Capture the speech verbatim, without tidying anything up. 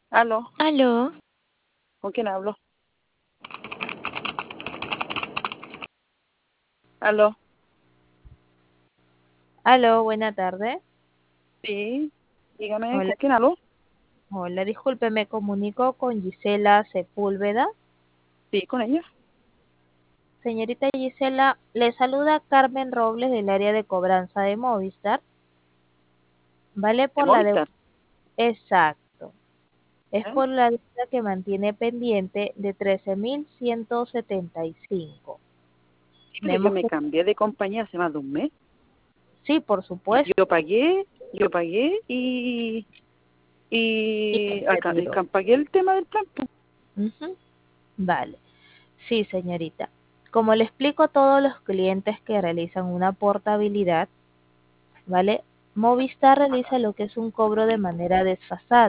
Aló, Aló, ¿con quién hablo? Aló, aló, buena tarde. sí, dígame, Hola, ¿con quién hablo? hola, disculpe, me comunico con Gisela Sepúlveda. Sí, con ella. Señorita Gisela, le saluda Carmen Robles del área de cobranza de Movistar. Vale ¿De por la deuda. Movistar? Exacto. Es ¿Eh? por la deuda que mantiene pendiente de trece mil ciento setenta y cinco. Sí, pero yo Vemos me que cambié de compañía hace más de un mes. sí, por Y supuesto, yo pagué, yo pagué y, y y se acá, retiró. acá pagué el tema del plan, pues. Ujú. Vale. Sí, señorita. Como le explico a todos los clientes que realizan una portabilidad, ¿vale? Movistar realiza lo que es un cobro de manera desfasada.